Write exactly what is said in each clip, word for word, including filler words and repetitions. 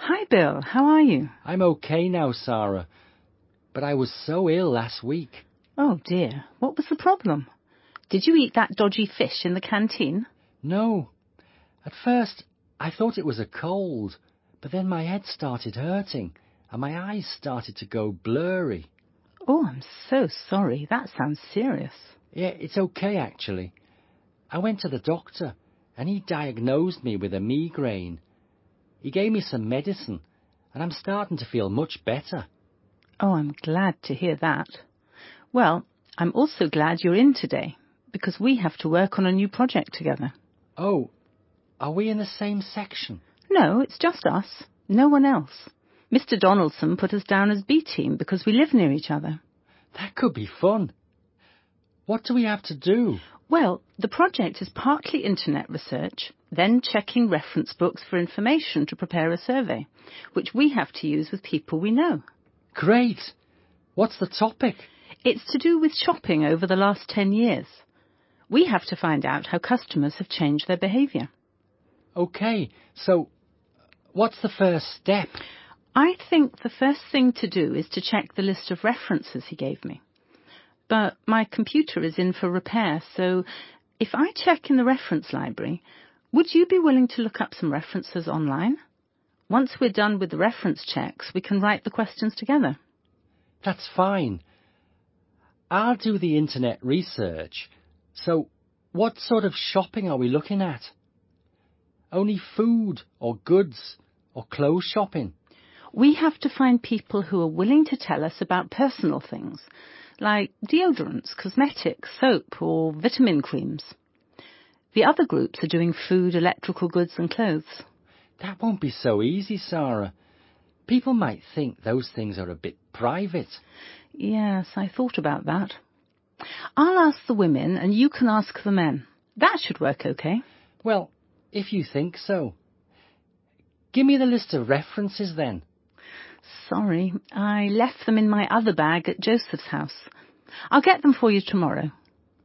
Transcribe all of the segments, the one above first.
Hi, Bill. How are you? I'm okay now, Sarah, but I was so ill last week. Oh, dear. What was the problem? Did you eat that dodgy fish in the canteen? No. At first, I thought it was a cold, but then my head started hurting and my eyes started to go blurry. Oh, I'm so sorry. That sounds serious. Yeah, it's okay, actually. I went to the doctor and he diagnosed me with a migraine. He gave me some medicine and I'm starting to feel much better. Oh, I'm glad to hear that. Well, I'm also glad you're in today, because we have to work on a new project together. Oh, are we in the same section? No, it's just us. No one else. Mister Donaldson put us down as B team because we live near each other. That could be fun. What do we have to do? Well, the project is partly internet research, then checking reference books for information to prepare a survey, which we have to use with people we know. Great! What's the topic? It's to do with shopping over the last ten years. We have to find out how customers have changed their behaviour. OK, so what's the first step? I think the first thing to do is to check the list of references he gave me. But my computer is in for repair, so if I check in the reference library, would you be willing to look up some references online? Once we're done with the reference checks, we can write the questions together. That's fine. I'll do the internet research. So what sort of shopping are we looking at? Only food or goods or clothes shopping? We have to find people who are willing to tell us about personal things, like deodorants, cosmetics, soap or vitamin creams. The other groups are doing food, electrical goods and clothes. That won't be so easy, Sarah. People might think those things are a bit private. Yes, I thought about that. I'll ask the women and you can ask the men. That should work okay. Well, if you think so. Give me the list of references then. Sorry, I left them in my other bag at Joseph's house. I'll get them for you tomorrow.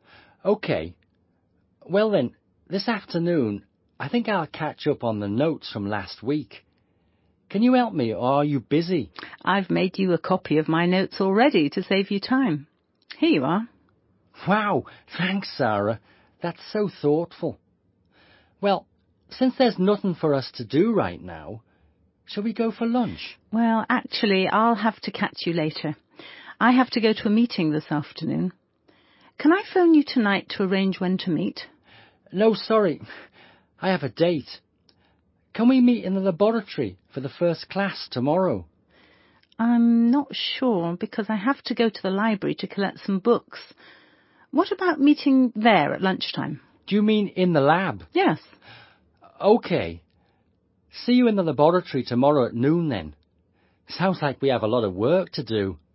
OK. Well then, this afternoon, I think I'll catch up on the notes from last week. Can you help me, or are you busy? I've made you a copy of my notes already to save you time. Here you are. Wow, thanks, Sarah. That's so thoughtful. Well, since there's nothing for us to do right now, shall we go for lunch? Well, actually, I'll have to catch you later. I have to go to a meeting this afternoon. Can I phone you tonight to arrange when to meet? No, sorry. I have a date. Can we meet in the laboratory for the first class tomorrow? I'm not sure, because I have to go to the library to collect some books. What about meeting there at lunchtime? Do you mean in the lab? Yes. OK. See you in the laboratory tomorrow at noon then. Sounds like we have a lot of work to do.